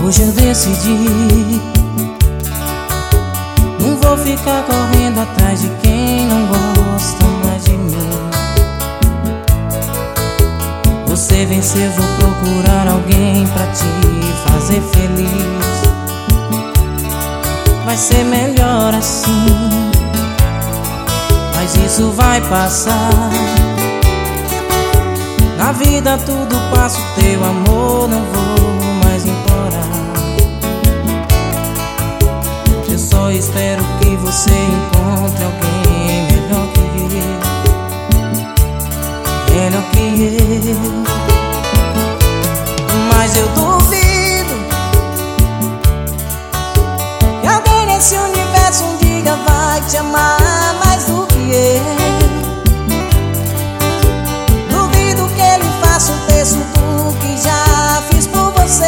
Hoje eu decidi, não vou ficar correndo atrás de quem não gosta mais de mim. Você venceu, vou procurar alguém pra te fazer feliz. Vai ser melhor assim, mas isso vai passar. Na vida tudo passa, o teu amor não vou mais implorar. Eu só espero que você encontre alguém melhor que eu, melhor que eu. Mas eu duvido que alguém nesse universo um dia vai te amar mais do que eu. Duvido que ele faça um terço do que já fiz por você.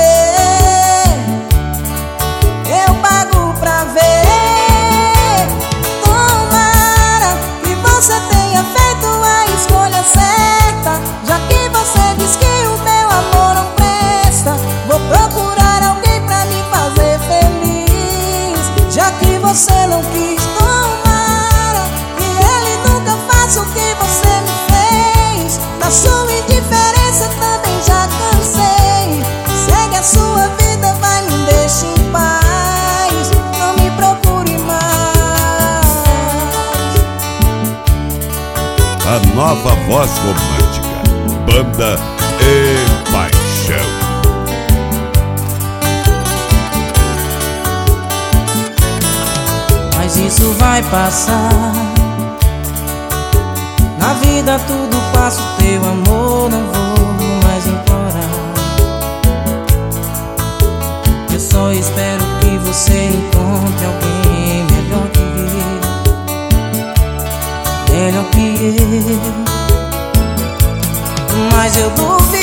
Eu pago pra ver. Tomara que você tenha feito a escolha certa, já que você diz que o teu amor não presta. Vou procurar alguém pra me fazer feliz, já que você não quis. Tomara que ele nunca faça o que você me fez. Da sua indiferença também já cansei. Segue a sua vida, vai, me deixe em paz. Não me procure mais. A nova voz romântica, Banda e Paixão. Mas isso vai passar. Na vida tudo passa, o teu amor não vou mais implorar. Eu só espero que você encontre alguém melhor que eu, melhor que eu. Mas eu duvido